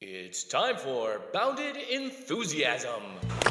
It's time for Bounded Enthusiasm.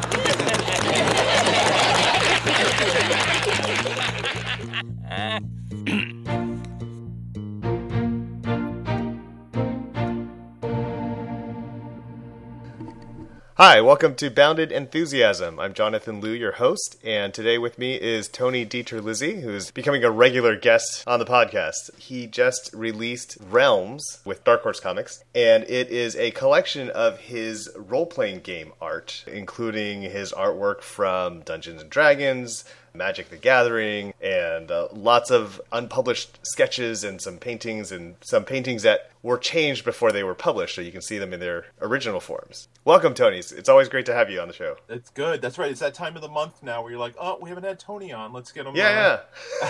Hi, welcome to Bounded Enthusiasm. I'm Jonathan Liu, your host, and today with me is Tony Dieter-Lizzi, who's becoming a regular guest on the podcast. He just released Realms with Dark Horse Comics, and it is a collection of his role-playing game art, including his artwork from Dungeons & Dragons, Magic the Gathering, and lots of unpublished sketches and some paintings that were changed before they were published, so you can see them in their original forms. Welcome, Tony. It's always great to have you on the show. It's good. That's right. It's that time of the month now where you're like, oh, we haven't had Tony on. Let's get him on. Yeah.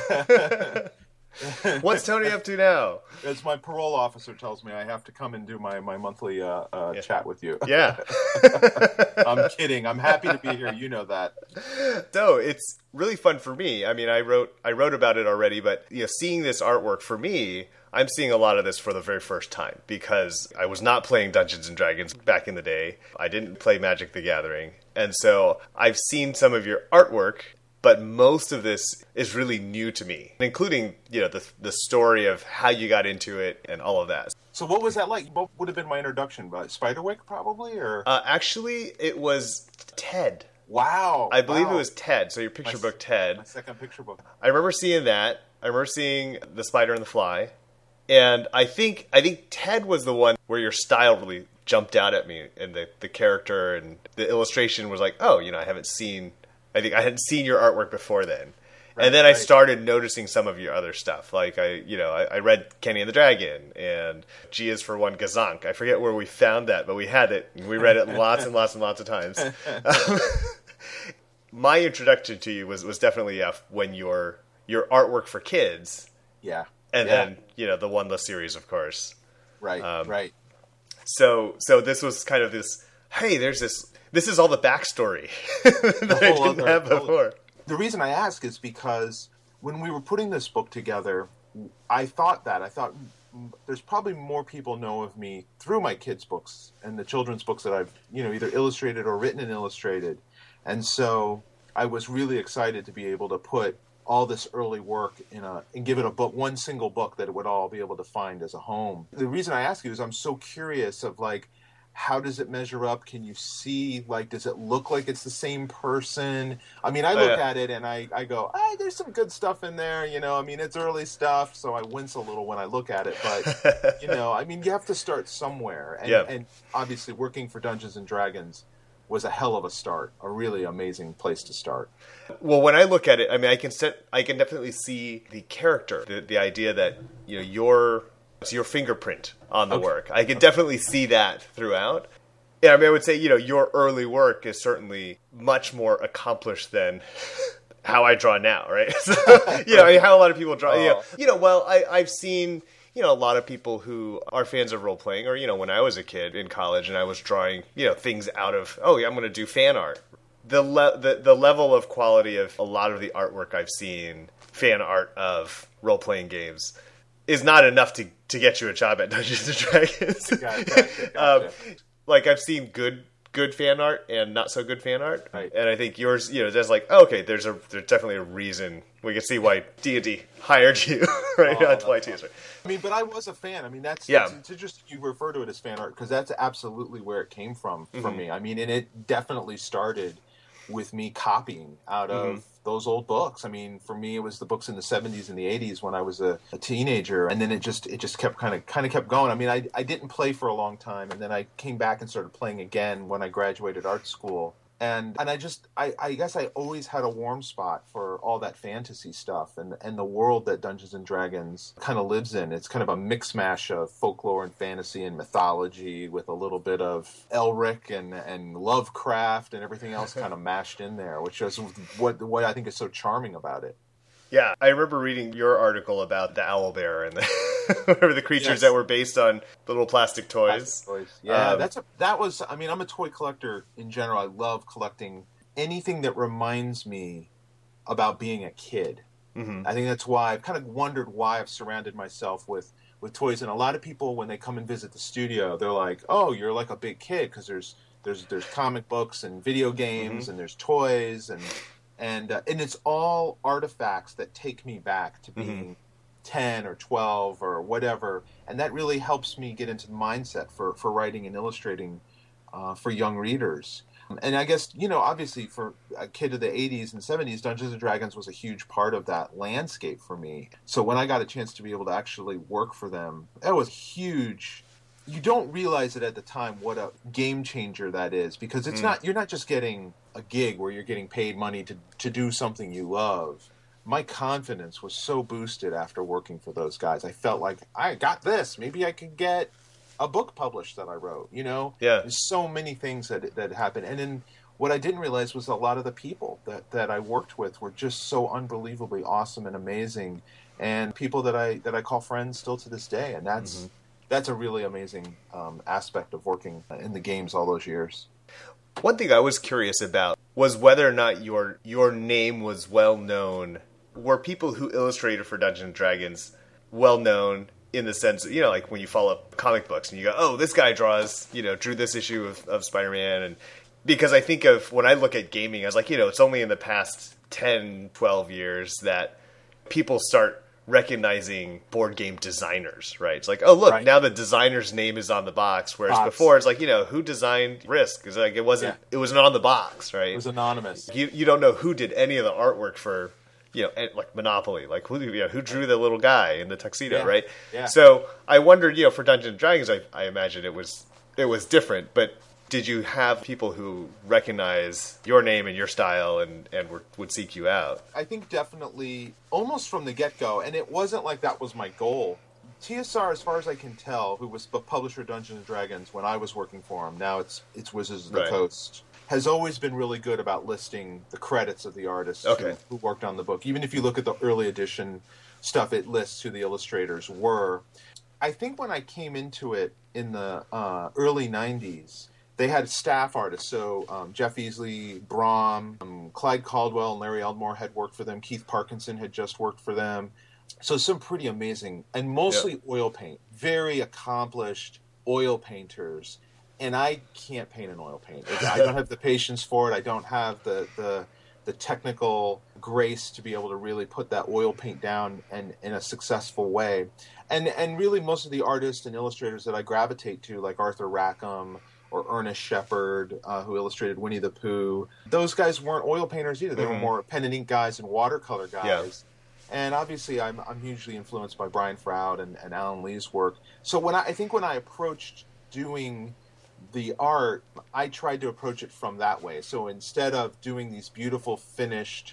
What's Tony up to now? As my parole officer tells me, I have to come and do my monthly chat with you. Yeah. I'm kidding. I'm happy to be here. You know that. So it's really fun for me. I mean, I wrote about it already, but seeing this artwork for me, I'm seeing a lot of this for the very first time because I was not playing Dungeons & Dragons back in the day. I didn't play Magic the Gathering. And so I've seen some of your artwork, but most of this is really new to me, including, the story of how you got into it and all of that. So what was that like? What would have been my introduction? Spiderwick, probably? Or actually, it was Ted. Wow. I believe it was Ted, so your picture book, Ted. My second picture book. I remember seeing that. I remember seeing The Spider and the Fly. And I think Ted was the one where your style really jumped out at me, and the character and the illustration was like, oh, I hadn't seen your artwork before then. Right, and then I started noticing some of your other stuff. Like I read Kenny and the Dragon and G is for One Gazank. I forget where we found that, but we had it. And we read it lots and lots and lots of times. My introduction to you was definitely when your artwork for kids. Yeah. And then, the One Less series, of course. Right, right. So this was kind of this, hey, this is all the backstory that I didn't have before. The reason I ask is because when we were putting this book together, I thought there's probably more people know of me through my kids' books and the children's books that I've, either illustrated or written and illustrated. And so I was really excited to be able to put all this early work and give it one single book that it would all be able to find as a home. The reason I ask you is I'm so curious of how does it measure up? Can you see, does it look like it's the same person? I mean, I look at it and I go, there's some good stuff in there, it's early stuff, so I wince a little when I look at it, but, you have to start somewhere. And obviously working for Dungeons & Dragons was a hell of a start, a really amazing place to start. Well, when I look at it, I mean, I can definitely see the character, the idea that your fingerprint on the work. I can definitely see that throughout. Yeah, I mean, I would say your early work is certainly much more accomplished than how I draw now, right? So, how a lot of people draw. Well, I've seen. A lot of people who are fans of role-playing, or, when I was a kid in college and I was drawing, things out of, I'm going to do fan art. The level of quality of a lot of the artwork I've seen, fan art of role-playing games, is not enough to get you a job at Dungeons & Dragons. Gotcha. I've seen good fan art and not so good fan art, right. And I think yours, there's okay, there's definitely a reason we can see why D&D hired you, right? That's why right. I mean, but I was a fan. I mean, it's interesting you refer to it as fan art because that's absolutely where it came from for me. I mean, and it definitely started with me copying out of those old books. I mean, for me, it was the books in the 70s and the 80s when I was a teenager, and then it just kept kind of kept going. I mean, I didn't play for a long time, and then I came back and started playing again when I graduated art school. And I guess I always had a warm spot for all that fantasy stuff and the world that Dungeons and Dragons kind of lives in. It's kind of a mix mash of folklore and fantasy and mythology with a little bit of Elric and Lovecraft and everything else kind of mashed in there, which is what I think is so charming about it. Yeah, I remember reading your article about the owlbear and the creatures that were based on the little plastic toys. Yeah, I'm a toy collector in general. I love collecting anything that reminds me about being a kid. I think that's why I've kind of wondered why I've surrounded myself with with toys. And a lot of people, when they come and visit the studio, they're like, "Oh, you're like a big kid," because there's comic books and video games and there's toys and it's all artifacts that take me back to being 10 or 12 or whatever, and that really helps me get into the mindset for writing and illustrating for young readers. And I guess, obviously for a kid of the 80s and 70s, Dungeons & Dragons was a huge part of that landscape for me. So when I got a chance to be able to actually work for them, that was huge. You don't realize it at the time what a game changer that is, because it's not, you're not just getting a gig where you're getting paid money to do something you love. My confidence was so boosted after working for those guys. I felt like, I got this. Maybe I could get a book published that I wrote, Yeah. There's so many things that happened. And then what I didn't realize was a lot of the people that I worked with were just so unbelievably awesome and amazing, and people that I call friends still to this day. And that's a really amazing aspect of working in the games all those years. One thing I was curious about was whether or not your name was well known. Were people who illustrated for Dungeons & Dragons well known in the sense, like when you follow comic books and you go, oh, this guy drew this issue of Spider-Man. And because I think of, when I look at gaming, I was like, it's only in the past 10, 12 years that people start recognizing board game designers, right? It's like, oh, look, now the designer's name is on the box, whereas before it's like, who designed Risk? It's like, it wasn't on the box, right? It was anonymous. You don't know who did any of the artwork for, like Monopoly, like who drew the little guy in the tuxedo, right? Yeah. So I wondered, for Dungeons and Dragons, I imagine it was different, but did you have people who recognize your name and your style and would seek you out? I think definitely, almost from the get-go, and it wasn't like that was my goal. TSR, as far as I can tell, who was the publisher of Dungeons & Dragons when I was working for him, now it's Wizards of the Coast, has always been really good about listing the credits of the artists who worked on the book. Even if you look at the early edition stuff, it lists who the illustrators were. I think when I came into it in the early 90s, they had staff artists. So Jeff Easley, Brom, Clyde Caldwell, and Larry Eldmore had worked for them. Keith Parkinson had just worked for them. So some pretty amazing, and mostly oil paint, very accomplished oil painters. And I can't paint an oil paint. I don't have the patience for it. I don't have the technical grace to be able to really put that oil paint down and in a successful way. And really most of the artists and illustrators that I gravitate to, like Arthur Rackham or Ernest Shepard, who illustrated Winnie the Pooh, those guys weren't oil painters either. They were more pen and ink guys and watercolor guys. Yeah. And obviously I'm hugely influenced by Brian Froud and Alan Lee's work. So when I approached doing the art, I tried to approach it from that way. So instead of doing these beautiful, finished,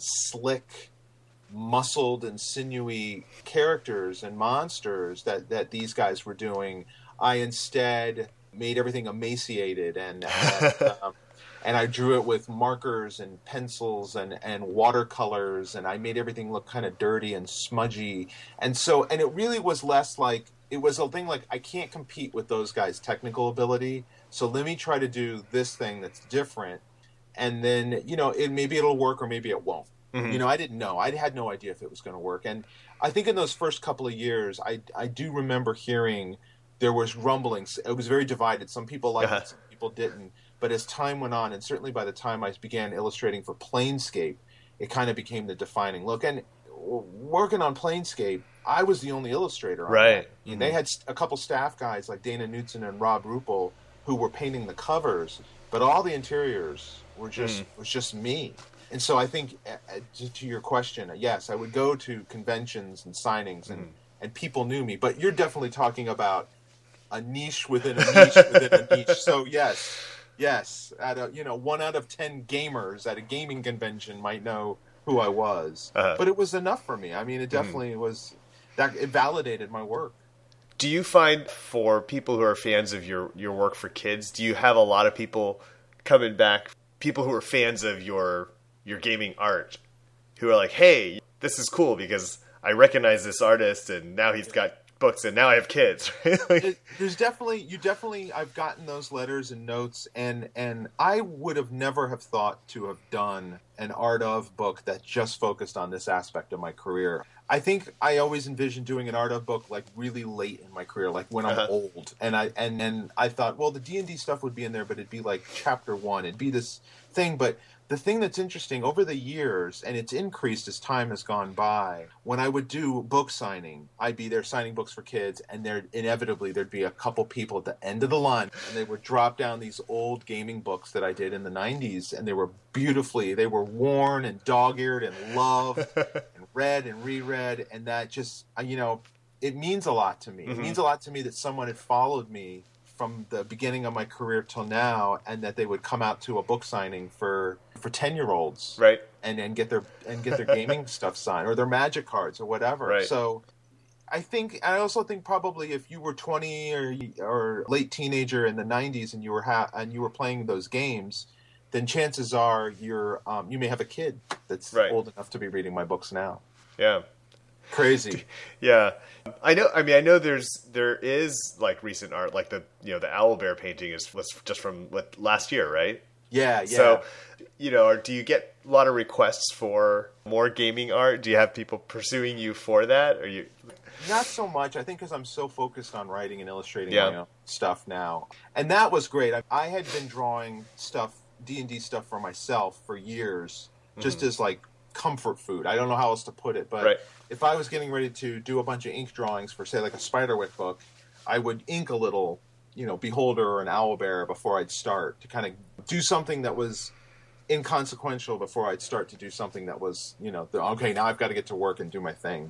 slick, muscled and sinewy characters and monsters that these guys were doing, I instead made everything emaciated and I drew it with markers and pencils and watercolors, and I made everything look kind of dirty and smudgy. And it really was less like, it was a thing like, I can't compete with those guys' technical ability, so let me try to do this thing that's different, and then, maybe it'll work or maybe it won't. I didn't know. I had no idea if it was going to work. And I think in those first couple of years, I do remember hearing there was rumblings. It was very divided. Some people liked it, some people didn't. But as time went on, and certainly by the time I began illustrating for Planescape, it kind of became the defining look. And working on Planescape, I was the only illustrator on that. They had a couple staff guys like Dana Knutson and Rob Ruppel who were painting the covers, but all the interiors were just me. And so I think, to your question, yes, I would go to conventions and signings, and people knew me. But you're definitely talking about a niche within a niche within a niche. So yes, at 1 out of 10 gamers at a gaming convention might know who I was. But it was enough for me. I mean, it definitely was. It validated my work. Do you find, for people who are fans of your work for kids, do you have a lot of people coming back, people who are fans of your gaming art, who are like, hey, this is cool because I recognize this artist and now he's got books and now I have kids? There's definitely I've gotten those letters and notes, and I would have never have thought to have done an art of book that just focused on this aspect of my career. I think I always envisioned doing an art of book like really late in my career, like when I'm old. And I thought, well, the D&D stuff would be in there, but it'd be like chapter 1. It'd be this thing. But the thing that's interesting over the years, and it's increased as time has gone by, when I would do book signing, I'd be there signing books for kids, and there'd be a couple people at the end of the line, and they would drop down these old gaming books that I did in the 90s, and they were worn and dog-eared and loved and read and reread, and that just, it means a lot to me. It means a lot to me that someone had followed me from the beginning of my career till now, and that they would come out to a book signing for 10-year-olds, right, and get their gaming stuff signed, or their Magic cards or whatever. Right. So I also think probably if you were 20 or late teenager in the 90s and you were playing those games, then chances are you may have a kid that's old enough to be reading my books now. Yeah. Crazy. Yeah. I know there is like recent art, like the owlbear painting was just from last year, right? Yeah. So, do you get a lot of requests for more gaming art? Do you have people pursuing you for that? Or you? Not so much. I think because I'm so focused on writing and illustrating my own stuff now. And that was great. I had been drawing D&D stuff for myself for years, just as like comfort food. I don't know how else to put it, but if I was getting ready to do a bunch of ink drawings for, say, like a Spiderwick book, I would ink a little, Beholder or an Owlbear before I'd start, to kind of do something that was inconsequential before I'd start to do something that was, okay, now I've got to get to work and do my thing.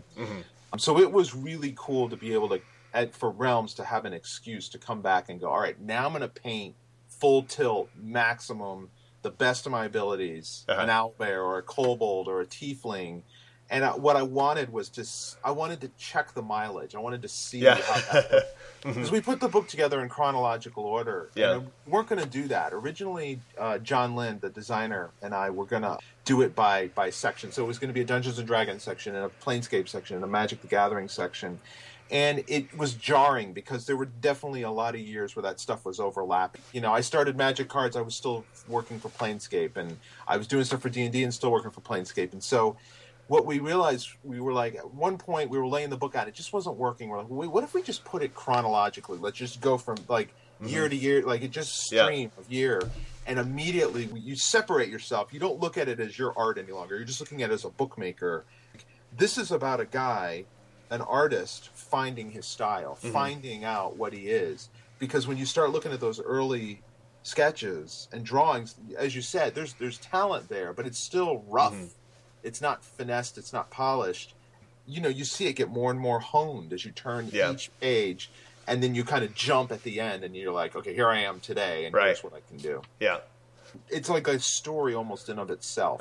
So it was really cool to be able to, for Realms, to have an excuse to come back and go, all right, now I'm going to paint full tilt, maximum, the best of my abilities, an owlbear or a kobold or a tiefling. And what I wanted was I wanted to check the mileage. I wanted to see how that worked. Because we put the book together in chronological order. Yeah. And we weren't going to do that. Originally, John Lind, the designer, and I were going to do it by section. So it was going to be a Dungeons & Dragons section and a Planescape section and a Magic the Gathering section. And it was jarring because there were definitely a lot of years where that stuff was overlapping. I started Magic cards. I was still working for Planescape, and I was doing stuff for D&D and still working for Planescape. And so what we realized, we were like, at one point we were laying the book out. It just wasn't working. We're like, wait, what if we just put it chronologically? Let's just go from like year to year, like it just stream of year. And immediately you separate yourself. You don't look at it as your art any longer. You're just looking at it as a bookmaker. This is about a guy, an artist, finding his style, finding out what he is. Because when you start looking at those early sketches and drawings, as you said, there's talent there, but it's still rough. It's not finessed. It's not polished. You see it get more and more honed as you turn each page, and then you kind of jump at the end, and you're like, okay, here I am today, and here's what I can do. Yeah. It's like a story almost in of itself.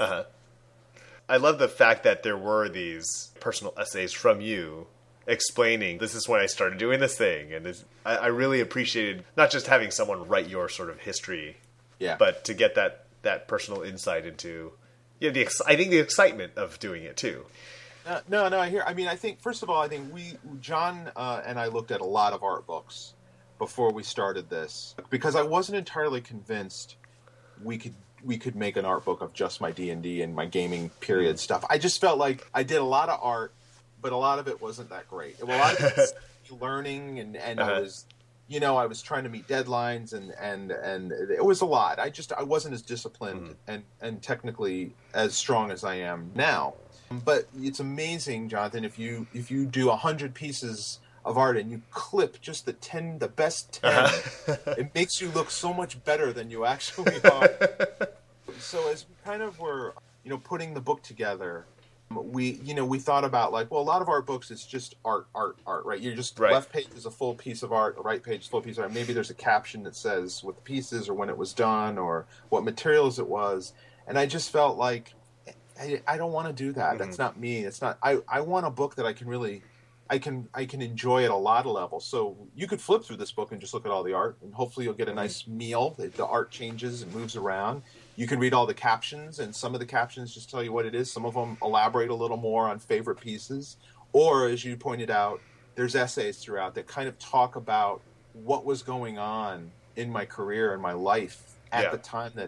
I love the fact that there were these personal essays from you explaining, this is when I started doing this thing. And I really appreciated not just having someone write your sort of history, but to get that personal insight into I think the excitement of doing it too. No, I think, first of all, I think John and I looked at a lot of art books before we started this, because I wasn't entirely convinced we could make an art book of just my D&D and my gaming period stuff. I just felt like I did a lot of art, but a lot of it wasn't that great. A lot of it was learning, and I was, I was trying to meet deadlines, and it was a lot. I wasn't as disciplined and technically as strong as I am now. But it's amazing, Jonathan, if you do 100 pieces of art and you clip just the best 10, it makes you look so much better than you actually are. So as we kind of were, putting the book together, we thought about, like, well, a lot of art books, it's just art, right? You're just, left page is a full piece of art, right page is a full piece of art. Maybe there's a caption that says what the piece is, or when it was done, or what materials it was. And I just felt like, I don't want to do that. That's not me. It's not. I want a book that I can really, I can enjoy at a lot of levels. So you could flip through this book and just look at all the art, and hopefully you'll get a nice meal. The art changes and moves around. You can read all the captions, and some of the captions just tell you what it is. Some of them elaborate a little more on favorite pieces. Or, as you pointed out, there's essays throughout that kind of talk about what was going on in my career and my life at the time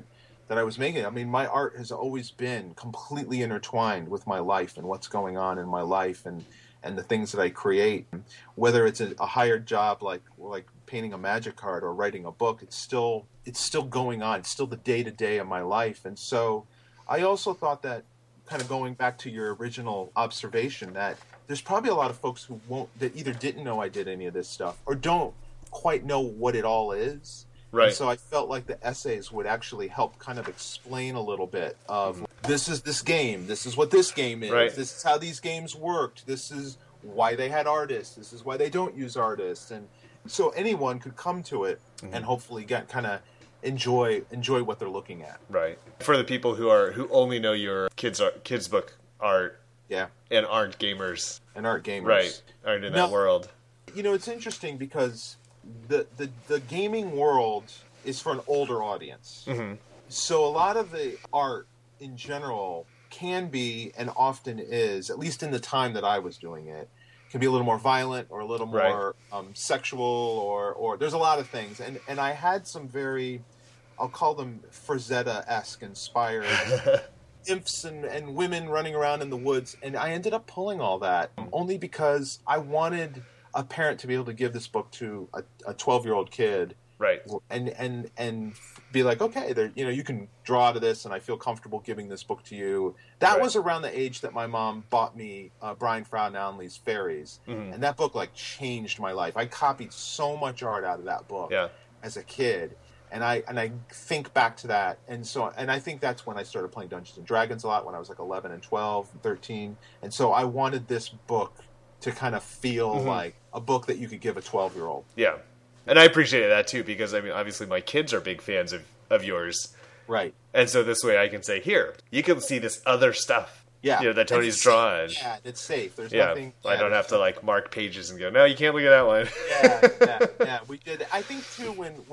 that I was making. I mean, my art has always been completely intertwined with my life and what's going on in my life and the things that I create. Whether it's a hired job like painting a magic card or writing a book, it's still going on. It's still the day-to-day of my life. And so I also thought that, kind of going back to your original observation, that there's probably a lot of folks that either didn't know I did any of this stuff or don't quite know what it all is. Right. And so I felt like the essays would actually help kind of explain a little bit of this is this game, this is what this game is, right. This is how these games worked, this is why they had artists, this is why they don't use artists, and so anyone could come to it and hopefully get kind of enjoy what they're looking at. Right. For the people who only know your kids book art, yeah, and aren't gamers, right, aren't in that world. You know, it's interesting because the gaming world is for an older audience. Mm-hmm. So a lot of the art in general can be, and often is, at least in the time that I was doing it, can be a little more violent or a little more sexual or there's a lot of things. And I had some very, I'll call them Frazetta-esque inspired imps and women running around in the woods. And I ended up pulling all that only because I wanted a parent to be able to give this book to a 12-year-old kid, right? And be like, okay, you can draw to this, and I feel comfortable giving this book to you. That was around the age that my mom bought me Brian Frownalley's Fairies, and that book changed my life. I copied so much art out of that book as a kid, and I think back to that, and I think that's when I started playing Dungeons and Dragons a lot, when I was 11 and 12, and 13, and so I wanted this book to kind of feel like a book that you could give a 12-year-old. Yeah. And I appreciated that too, because I mean, obviously my kids are big fans of yours. Right. And so this way I can say, here, you can see this other stuff. Yeah. That Tony's drawn. Yeah, it's safe. There's nothing. Yeah, I don't have to mark pages and go, no, you can't look at that one. Yeah. We did. I think too,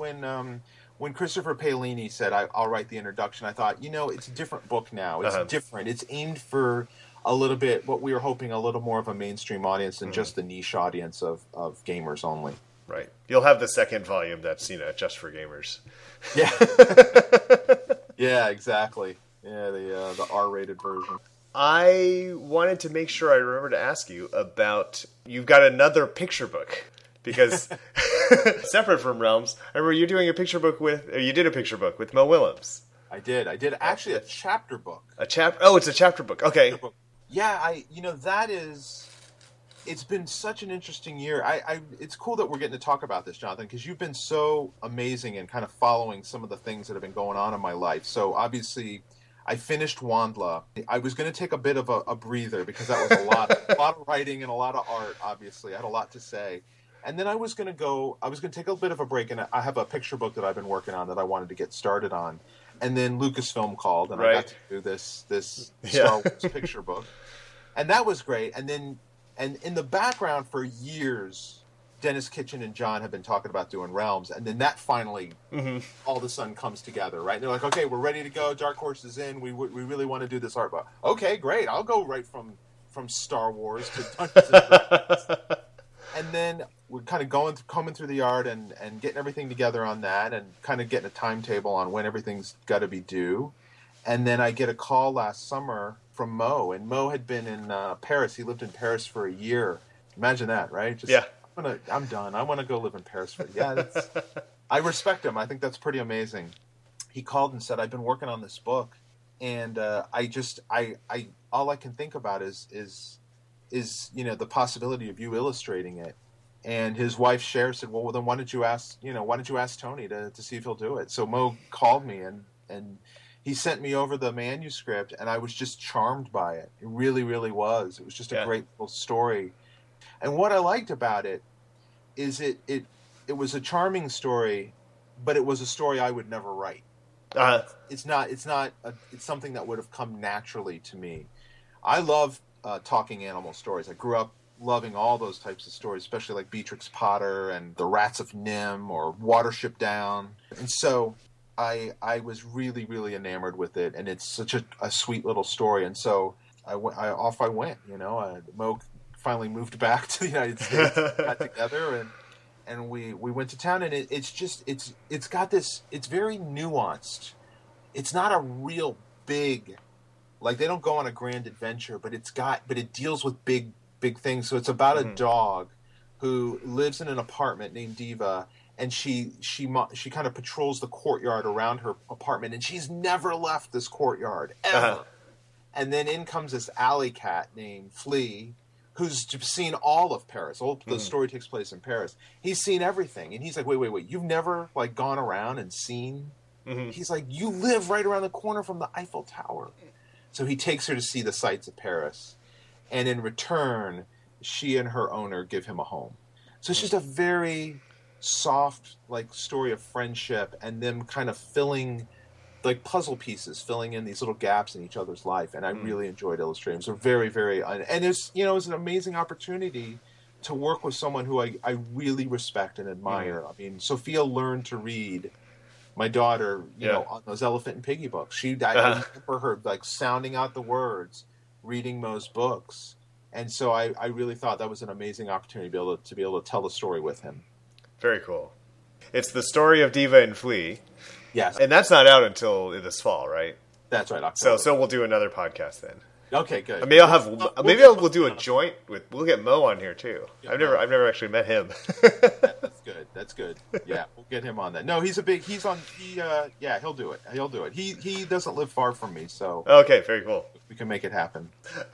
when Christopher Paolini said, I'll write the introduction, I thought, it's a different book now. It's different. It's aimed for a little bit, what we were hoping, a little more of a mainstream audience than just the niche audience of gamers only. Right. You'll have the second volume that's, just for gamers. Yeah. Yeah, exactly. Yeah, the R-rated version. I wanted to make sure I remember to ask you about, you've got another picture book. Because separate from Realms, I remember you did a picture book with Mo Willems. I did actually a chapter book. Oh, it's a chapter book. Okay. Yeah, it's been such an interesting year. It's cool that we're getting to talk about this, Jonathan, because you've been so amazing in kind of following some of the things that have been going on in my life. So obviously, I finished Wandla. I was going to take a bit of a breather because that was a lot of writing and a lot of art. Obviously, I had a lot to say. And then I was going to take a bit of a break, and I have a picture book that I've been working on that I wanted to get started on. And then Lucasfilm called, and I got to do this Star Wars picture book. And that was great. And in the background for years, Dennis Kitchen and John have been talking about doing Realms. And then that finally, all of a sudden, comes together, right? And they're like, okay, we're ready to go. Dark Horse is in. We really want to do this art book. Okay, great. I'll go right from Star Wars to Dungeons and Dragons. And then we're kind of combing through the art and getting everything together on that and kind of getting a timetable on when everything's got to be due. And then I get a call last summer from Mo, and Mo had been in Paris. He lived in Paris for a year. Imagine that, right? I'm done. I want to go live in Paris for I respect him. I think that's pretty amazing. He called and said, I've been working on this book, and all I can think about is the possibility of you illustrating it. And his wife Cher said, well, then why don't you ask Tony to see if he'll do it? So Mo called me and he sent me over the manuscript, and I was just charmed by it. It really, really was. It was just a great little story. And what I liked about it is it was a charming story, but it was a story I would never write. It's something that would have come naturally to me. I love talking animal stories. I grew up loving all those types of stories, especially like Beatrix Potter and The Rats of Nim or Watership Down. And so I was really, really enamored with it, and it's such a sweet little story. And so off I went. Mo finally moved back to the United States, got together, and we went to town. And it's got this. It's very nuanced. it's not a real big, like they don't go on a grand adventure, but it deals with big things. So it's about a dog who lives in an apartment named Diva, and she kind of patrols the courtyard around her apartment, and she's never left this courtyard ever. Uh-huh. And then in comes this alley cat named Flea, who's seen all of Paris. The story takes place in Paris. He's seen everything, and he's like, wait, you've never like gone around and seen? He's like, you live right around the corner from the Eiffel Tower. So he takes her to see the sights of Paris, and in return, she and her owner give him a home. So it's just a very soft like story of friendship and them kind of filling like puzzle pieces, filling in these little gaps in each other's life. And I really enjoyed illustrating. So very, very, and it's, you know, it was an amazing opportunity to work with someone who I really respect and admire. I mean, Sophia learned to read, my daughter, you know, on those Elephant and Piggy books. I remember her like sounding out the words, reading those books. And so I really thought that was an amazing opportunity to be able to tell the story with him. Very cool. It's the story of Diva and Flea. Yes. And that's not out until this fall, right? That's right, October. So we'll do another podcast then. Okay, good. Maybe we'll do a joint we'll get Mo on here too. Yeah, I've never actually met him. That's good. Yeah, we'll get him on that. No, he'll do it. He'll do it. He doesn't live far from me, so Okay, very cool. we can make it happen.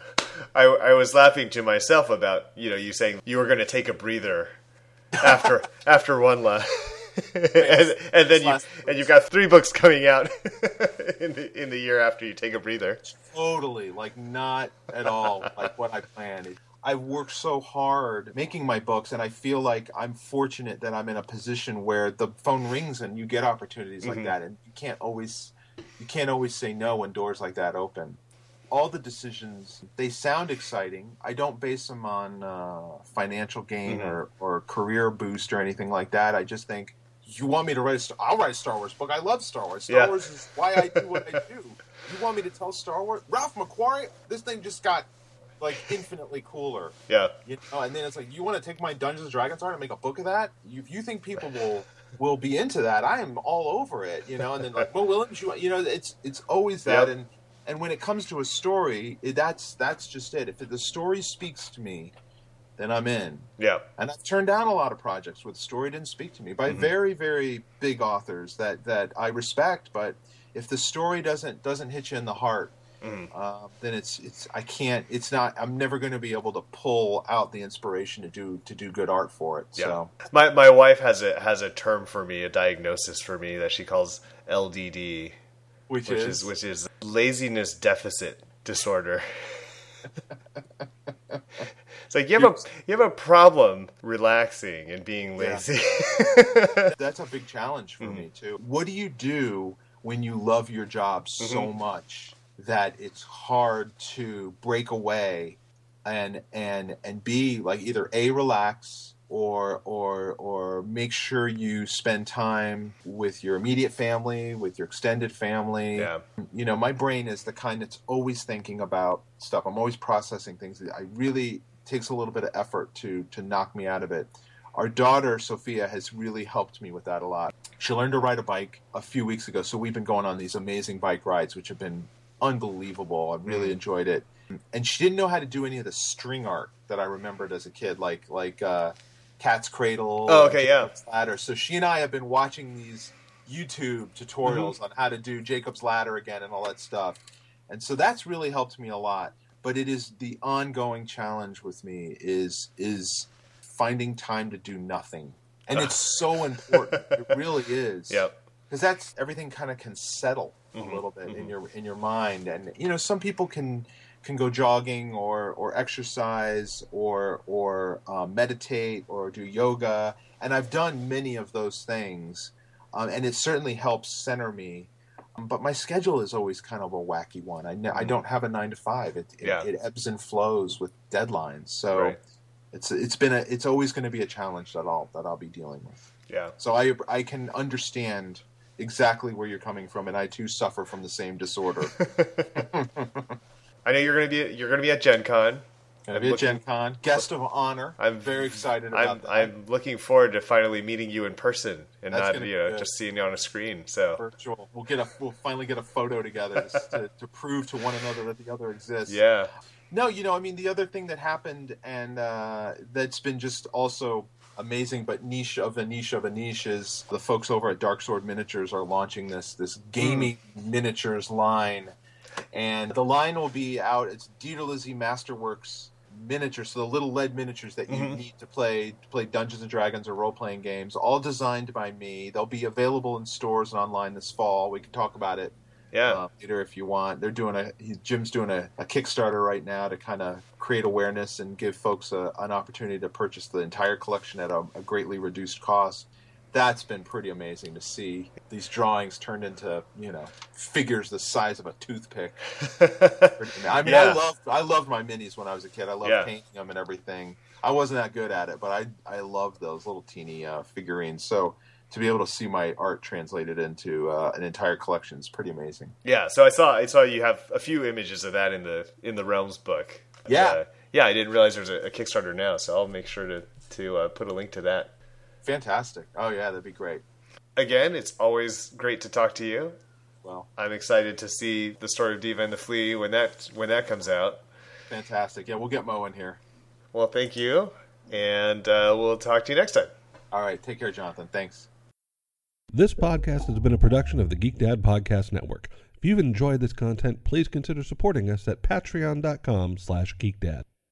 I was laughing to myself about, you know, you saying you were going to take a breather after one line. and then you've got 3 books coming out in the year after you take a breather. Totally, like not at all like what I planned. I worked so hard making my books, and I feel like I'm fortunate that I'm in a position where the phone rings and you get opportunities like that, and you can't always say no when doors like that open. All the decisions, they sound exciting. I don't base them on financial gain or career boost or anything like that. I just think, you want me to I'll write a Star Wars book. I love Star Wars. Star Wars is why I do what I do. You want me to tell Star Wars? Ralph McQuarrie, this thing just got like infinitely cooler. Yeah. You know, and then it's like, you want to take my Dungeons and Dragons art and make a book of that? If you think people will be into that, I am all over it. You know, and then like, Mo Willems, it's always that. Yep. And when it comes to a story, that's just it. If the story speaks to me, then I'm in. Yeah. And I've turned down a lot of projects where the story didn't speak to me by very, very big authors that I respect. But if the story doesn't hit you in the heart, then I'm never going to be able to pull out the inspiration to do good art for it. Yeah. So my wife has a term for me, a diagnosis for me that she calls LDD, which is laziness deficit disorder. It's like you have a problem relaxing and being lazy. Yeah. That's a big challenge for me too. What do you do when you love your job so much that it's hard to break away and be like either relax or make sure you spend time with your immediate family, with your extended family. Yeah. You know, my brain is the kind that's always thinking about stuff. I'm always processing things. I really takes a little bit of effort to knock me out of it. Our daughter, Sophia, has really helped me with that a lot. She learned to ride a bike a few weeks ago, so we've been going on these amazing bike rides, which have been unbelievable. I really enjoyed it. And she didn't know how to do any of the string art that I remembered as a kid, like Cat's Cradle. Oh, okay, Jacob's Ladder. So she and I have been watching these YouTube tutorials on how to do Jacob's Ladder again and all that stuff. And so that's really helped me a lot. But it is the ongoing challenge with me is finding time to do nothing. And it's so important. It really is. Yep. Because that's everything kind of can settle a little bit in your mind. And you know, some people can go jogging or exercise or meditate or do yoga. And I've done many of those things. And it certainly helps center me. But my schedule is always kind of a wacky one. I don't have a 9 to 5. It ebbs and flows with deadlines. So it's always going to be a challenge that I'll be dealing with. Yeah. So I can understand exactly where you're coming from, and I too suffer from the same disorder. I know you're going to be at Gen Con. Going to be at Gen Con. Guest of honor. I'm very excited about that. I'm looking forward to finally meeting you in person and That's not just seeing you on a screen. So virtual. We'll finally get a photo together to prove to one another that the other exists. Yeah. No, I mean, the other thing that happened and that's been just also amazing, but niche of a niche of a niche, is the folks over at Dark Sword Miniatures are launching this gaming miniatures line. And the line will be out. It's Dieter Lizzie Masterworks miniatures, so the little lead miniatures that you need to play Dungeons and Dragons or role-playing games, all designed by me. They'll be available in stores and online this fall. We can talk about it later if you want. Jim's doing a Kickstarter right now to kind of create awareness and give folks an opportunity to purchase the entire collection at a greatly reduced cost. That's been pretty amazing to see these drawings turned into, figures the size of a toothpick. I mean, I loved my minis when I was a kid. I loved painting them and everything. I wasn't that good at it, but I loved those little teeny figurines. So to be able to see my art translated into an entire collection is pretty amazing. Yeah. So I saw you have a few images of that in the Realms book. Yeah. I didn't realize there was a Kickstarter now, so I'll make sure to put a link to that. Fantastic. Oh, yeah, that'd be great. Again, it's always great to talk to you. Well, I'm excited to see the story of Diva and the Flea when that comes out. Fantastic. Yeah, we'll get Mo in here. Well, thank you, and we'll talk to you next time. All right. Take care, Jonathan. Thanks. This podcast has been a production of the Geek Dad Podcast Network. If you've enjoyed this content, please consider supporting us at patreon.com/geekdad.